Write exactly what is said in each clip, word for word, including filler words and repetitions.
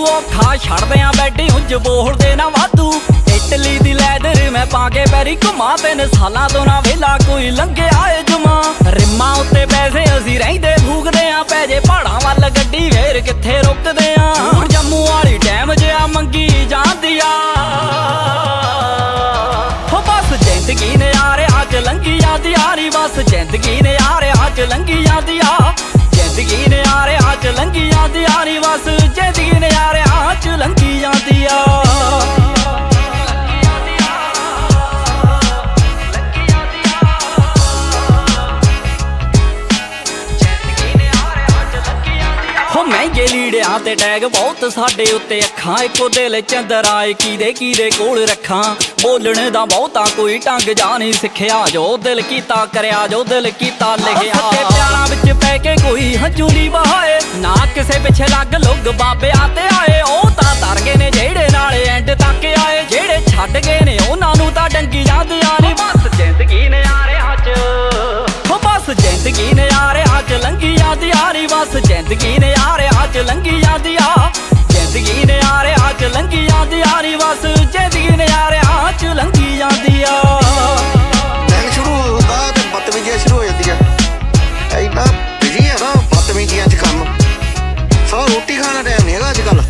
ਔਖਾ ਛੱਡਦੇ ਆ ਬੈਡੀ ਉਂਝ ਬੋਲਦੇ ਨਾ ਵਾਧੂ। ਇਟਲੀ ਦੀ ਲੈਦਰ ਮੈਂ ਪਾ ਕੇ ਪੈਰੀ ਘੁਮਾ, ਤਿੰਨ ਸਾਲਾਂ ਤੋਂ ਨਾ ਵੇਲਾ ਕੋਈ ਲੰਘਿਆ ਏ ਜੁਮਾ। ਰਿਮਾਂ ਉੱਤੇ ਪੈਸੇ ਅਸੀਂ ਰਹਿੰਦੇ ਫੂਕਦੇ ਆ, ਪੈ ਜੇ ਪਹਾੜਾਂ ਵੱਲ ਗੱਡੀ ਫੇਰ ਕਿੱਥੇ ਰੁਕਦੇ ਆ। ਹੁਣ ਜੰਮੂ ਵਾਲੀ ਟਾਈਮ ਜਿਆ ਮੰਗੀ ਜਾਂਦੀ ਆ, ਹੋ ਬਸ ਜ਼ਿੰਦਗੀ ਨੇ ਯਾਰਿਆਂ ਚ ਲੰਘੀ ਜਾਂਦੀ ਆ ਨੀ, ਬਸ ਜ਼ਿੰਦਗੀ ਨੇ ਯਾਰਿਆਂ ਚ ਲੰਘੀ ਜਾਂਦੀ ਆ। ਜ਼ਿੰਦਗੀ ਨੇ ਯਾਰਿਆਂ ਚ ਲੰਘੀ ਜਾਂਦੀ ਆ ਨੀ, ਬਸ ਜ਼ਿੰਦਗੀ ਨੇ ਯਾਰਿਆਂ ਚ ਲੰਘੀ ਜਾਂਦੀ ਆ। ਮਹਿੰਗੇ ਲੀੜਿਆਂ ਤੇ ਟੈਗ ਬਹੁਤ ਸਾਡੇ ਉੱਤੇ, ਅੱਖਾਂ ਇੱਕੋ ਦਿਲ ਚੰਦਰ ਆਏ ਕੀਦੇ ਕੀਦੇ ਕੋਲ ਰੱਖਾਂ। ਬੋਲਣ ਦਾ ਬਹੁਤਾ ਕੋਈ ਢੰਗ ਜਾ ਨਹੀਂ ਸਿੱਖਿਆ, ਜੋ ਦਿਲ ਕੀਤਾ ਕਰਿਆ, ਜੋ ਦਿਲ ਕੀਤਾ ਲਿਖਿਆ। ਸੱਚੇ ਪਿਆਰਾਂ ਵਿੱਚ ਪੈ ਕੇ ਕੋਈ ਹੰਝੂ ਨਹੀਂ ਬਹਾਏ, ਨਾ ਕਿਸੇ ਪਿੱਛੇ ਲੱਗ ਲੁੱਗ ਬਾਬਿਆਂ ਤੇ ਆਏ। ਉਹ ਤਾਂ ਤਰ ਗਏ ਨੇ ਜਿਹੜੇ ਨਾਲੇ ਐਂਡ ਤੱਕ ਆਏ, ਜਿਹੜੇ ਛੱਡ ਗਏ ਨੇ ਉਹਨਾਂ ਨੂੰ ਤਾਂ ਡੰਗੀ ਜਾਂਦੀਆਂ ਨੀ। ਬਸ ਜ਼ਿੰਦਗੀ ਨੇ ਯਾਰਿਆਂ ਚ, ਹੋ ਬਸ ਜ਼ਿੰਦਗੀ ਨੇ ਯਾਰਿਆਂ ਚ ਲੰਘੀ ਜਾਂਦੀ ਆ ਨੀ, ਬਸ ਜ਼ਿੰਦਗੀ ਨੇ ਯਾਰਿਆਂ ਚ ਲੰਘੀ ਜਾਂਦੀ ਆ। ਜ਼ਿੰਦਗੀ ਨੇ ਯਾਰਿਆਂ ਚ ਲੰਘੀ ਜਾਂਦੀ ਆ ਨੀ, ਬਸ ਜ਼ਿੰਦਗੀ ਨੇ ਯਾਰਿਆਂ ਚ ਲੰਘੀ ਜਾਂਦੀ ਆ। ਦਿਨ ਸ਼ੁਰੂ ਹੁੰਦਾ ਤੇ ਬਦਤਮੀਜ਼ੀਆਂ ਸ਼ੁਰੂ ਹੋ ਜਾਂਦੀਆਂ, ਇੰਨਾ ਬਿਜੀ ਹੈ ਨਾ ਬਦਤਮੀਜ਼ੀਆਂ ਚ ਕੰਮ। ਸੋ ਰੋਟੀ ਖਾਣਾ ਟਾਈਮ ਨਹੀਂ ਹੈਗਾ ਅੱਜ ਕੱਲ੍ਹ।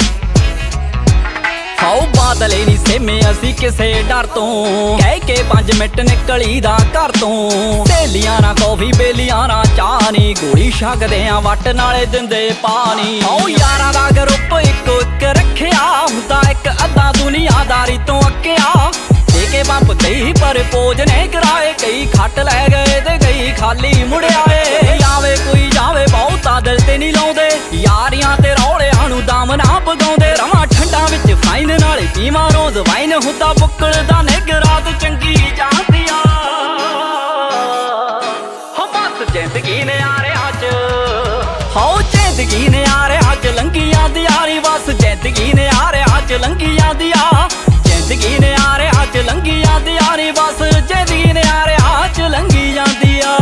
ਹਾਓ ਬਾਦਲੇ ਨੀ ਸੇਮੇ ਅਸੀਂ ਕਿਸੇ ਡਰ ਤੋਂ, ਕਹਿ ਕੇ ਪੰਜ ਮਿੰਟ ਨਿਕਲੀ ਦਾ ਘਰ ਤੋਂ। ਸਹੇਲੀਆਂ ਨਾ ਕੌਫੀ ਬੇਲੀਆਂ ਨਾ ਚਾਹ ਨੀ, ਗੋਲੀ ਛਕਦੇ ਆ ਵੱਟ ਨਾਲੇ ਦਿੰਦੇ ਪਾਣੀ। ਹਾਓ ਯਾਰਾਂ ਦਾ ਗਰੁੱਪ ਇੱਕੋ ਇੱਕ ਰੱਖਿਆ ਹੁੰਦਾ, ਇੱਕ ਅੱਧਾ ਦੁਨੀਆਦਾਰੀ ਤੋਂ ਅੱਕਿਆ। ਦੇ ਕੇ ਬੰਬ ਕਈ ਪਰ ਪੋਜ ਨੇ ਕਰਾਏ, ਕਈ ਖੱਟ ਲੈ ਗਏ ਤੇ ਕਈ ਖਾਲੀ ਮੁੜਿਆ ਏ। ਆਵੇ ਕੋਈ ਜਾਵੇ ਬਹੁਤਾ ਦਿਲ ਤੇ ਨਹੀਂ ਲਾਉਂਦੇ, ਯਾਰੀਆਂ ਤੇ ਰੌਲਿਆਂ ਨੂੰ ਦਮ ਨਾ ਪਗਾਉਂਦੇ। ਰਵਾਂ ਠੰਡਾਂ ਵਿੱਚ ਫਾਈਨ ਨਾਲੇ ਪੀਵਾਂ ਰੋਜ਼ ਵਾਈਨ, ਹੁੰਦਾ ਬੁੱਕਲ ਦਾ ਨਿੱਘ ਰਾਤ ਚੰਗੀ ਜਾਂਦੀ ਆ। ਹੋ ਬਸ ਜ਼ਿੰਦਗੀ ਨੇ ਯਾਰਿਆਂ ਚ, ਹੋ ਜ਼ਿੰਦਗੀ ਨੇ ਯਾਰਿਆਂ ਚ ਲੰਘੀ ਜਾਂਦੀ ਆ ਨੀ, ਬਸ ਜ਼ਿੰਦਗੀ ਨੇ ਯਾਰਿਆਂ ਚ ਲੰਘੀ ਜਾਂਦੀ ਆ। ਜ਼ਿੰਦਗੀ ਨੇ ਯਾਰਿਆਂ ਚ ਲੰਘੀ ਜਾਂਦੀ ਆ ਨੀ, ਬਸ ਜ਼ਿੰਦਗੀ ਨੇ ਯਾਰਿਆਂ ਚ ਲੰਘੀ ਜਾਂਦੀ ਆ।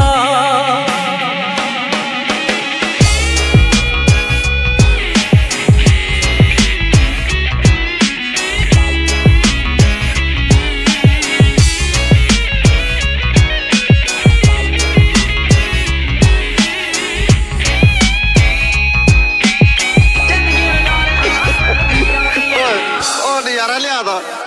ਉਹ ਨਜ਼ਾਰਾ ਲਿਆ ਤਾ।